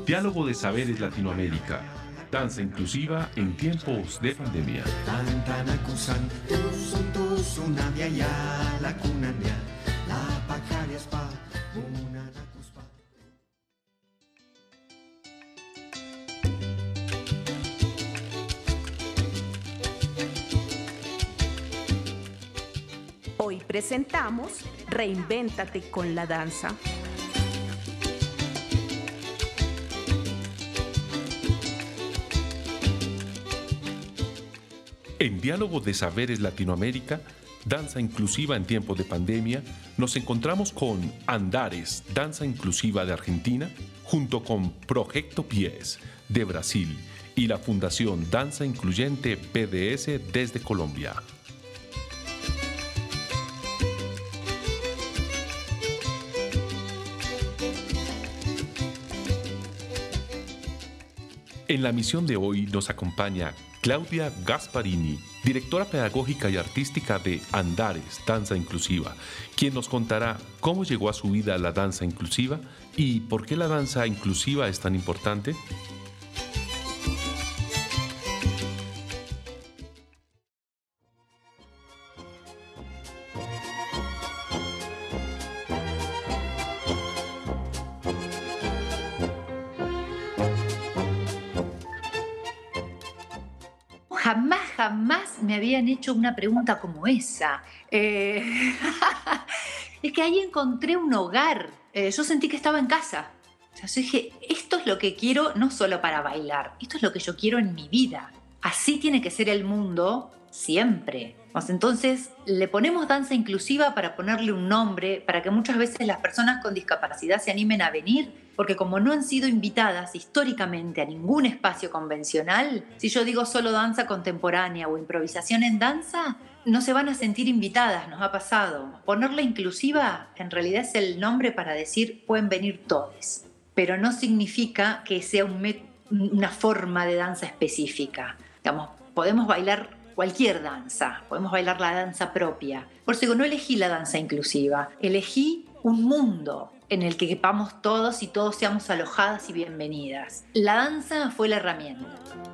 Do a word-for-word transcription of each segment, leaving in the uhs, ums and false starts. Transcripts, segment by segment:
Diálogo de Saberes Latinoamérica. Danza inclusiva en tiempos de pandemia. Hoy presentamos Reinvéntate con la danza. En Diálogo de Saberes Latinoamérica, Danza Inclusiva en tiempos de pandemia, nos encontramos con Andares, Danza Inclusiva de Argentina, junto con Proyecto Pies de Brasil y la Fundación Danza Incluyente B D S desde Colombia. En la misión de hoy nos acompaña Claudia Gasparini, directora pedagógica y artística de Andares, Danza Inclusiva, quien nos contará cómo llegó a su vida la danza inclusiva y por qué la danza inclusiva es tan importante. Jamás, jamás me habían hecho una pregunta como esa. Eh, es que ahí encontré un hogar. Eh, yo sentí que estaba en casa. O sea, yo dije, esto es lo que quiero no solo para bailar, esto es lo que yo quiero en mi vida. Así tiene que ser el mundo siempre. Pues entonces le ponemos danza inclusiva para ponerle un nombre, para que muchas veces las personas con discapacidad se animen a venir, porque como no han sido invitadas históricamente a ningún espacio convencional, si yo digo solo danza contemporánea o improvisación en danza, no se van a sentir invitadas, nos ha pasado. Ponerla inclusiva en realidad es el nombre para decir pueden venir todos, pero no significa que sea un met- una forma de danza específica. Digamos, podemos bailar cualquier danza, podemos bailar la danza propia. Por eso no elegí la danza inclusiva, elegí un mundo en el que quepamos todos y todos seamos alojadas y bienvenidas. La danza fue la herramienta.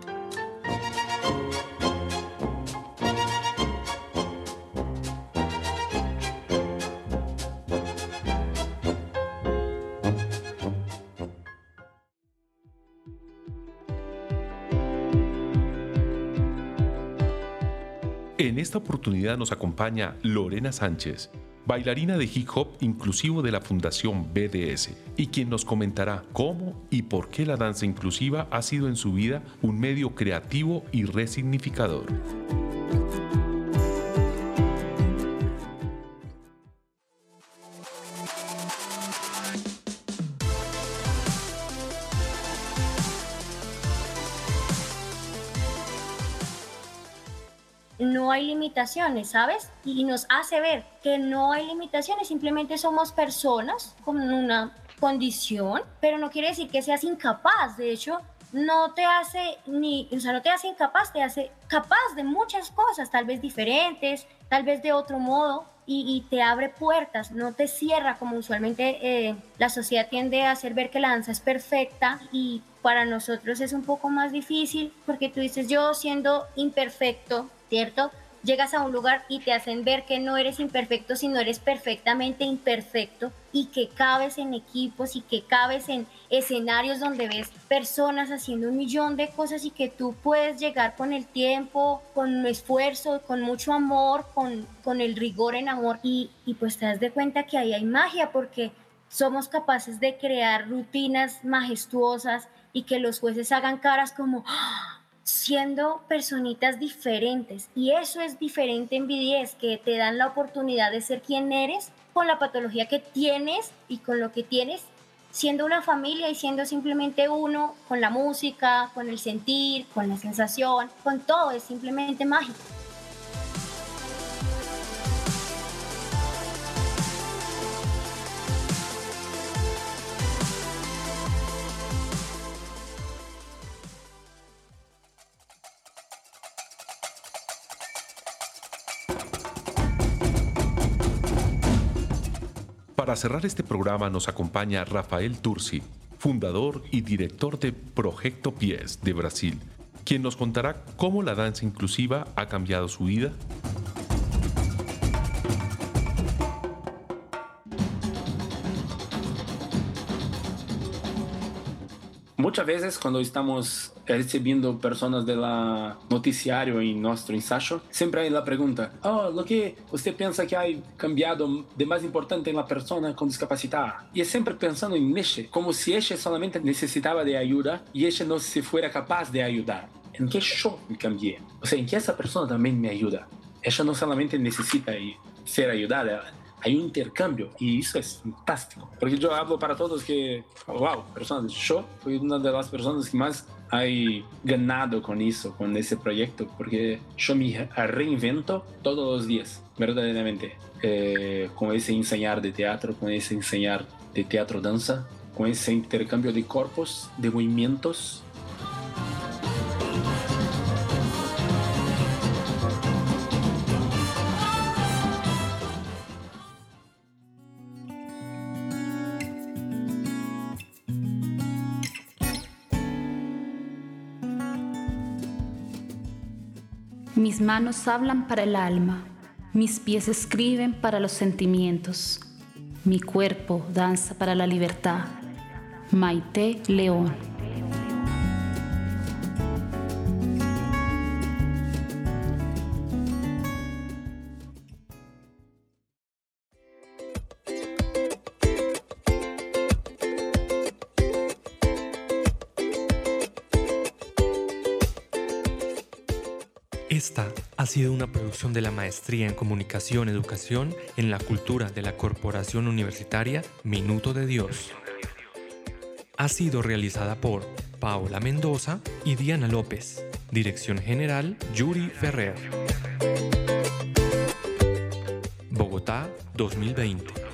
En esta oportunidad nos acompaña Lorena Sánchez, bailarina de hip hop inclusivo de la Fundación B D S, y quien nos comentará cómo y por qué la danza inclusiva ha sido en su vida un medio creativo y resignificador. No hay limitaciones, ¿sabes? Y nos hace ver que no hay limitaciones, simplemente somos personas con una condición, pero no quiere decir que seas incapaz. De hecho, no te hace ni, o sea, no te hace incapaz, te hace capaz de muchas cosas, tal vez diferentes, tal vez de otro modo, y, y te abre puertas, no te cierra como usualmente eh, la sociedad tiende a hacer ver que la danza es perfecta, y para nosotros es un poco más difícil porque tú dices, yo siendo imperfecto, ¿cierto? Llegas a un lugar y te hacen ver que no eres imperfecto, sino eres perfectamente imperfecto, y que cabes en equipos y que cabes en escenarios donde ves personas haciendo un millón de cosas y que tú puedes llegar con el tiempo, con esfuerzo, con mucho amor, con, con el rigor en amor, y, y pues te das de cuenta que ahí hay magia porque somos capaces de crear rutinas majestuosas y que los jueces hagan caras como ¡ah!, siendo personitas diferentes, y eso es diferente en B D S, que te dan la oportunidad de ser quien eres con la patología que tienes y con lo que tienes, siendo una familia y siendo simplemente uno, con la música, con el sentir, con la sensación, con todo, es simplemente mágico. Para cerrar este programa nos acompaña Rafael Tursi, fundador y director de Projeto Pies de Brasil, quien nos contará cómo la danza inclusiva ha cambiado su vida. Muchas veces cuando estamos recibiendo personas del noticiario en nuestro ensayo, siempre hay la pregunta, oh, lo que usted piensa que ha cambiado de más importante en la persona con discapacidad. Y es siempre pensando en ella, como si ella solamente necesitaba de ayuda y ella no se fuera capaz de ayudar. ¿En qué yo me cambié? O sea, en que esa persona también me ayuda. Ella no solamente necesita ser ayudada, hay un intercambio y eso es fantástico. Porque yo hablo para todos que, wow, personas, yo fui una de las personas que más he ganado con eso, con ese proyecto, porque yo me reinvento todos los días, verdaderamente, eh, con ese enseñar de teatro, con ese enseñar de teatro danza, con ese intercambio de cuerpos, de movimientos. Mis manos hablan para el alma, mis pies escriben para los sentimientos, mi cuerpo danza para la libertad. Maite León. Esta ha sido una producción de la Maestría en Comunicación y Educación en la Cultura de la Corporación Universitaria Minuto de Dios. Ha sido realizada por Paola Mendoza y Diana López. Dirección General, Yuri Ferrer. Bogotá, dos mil veinte.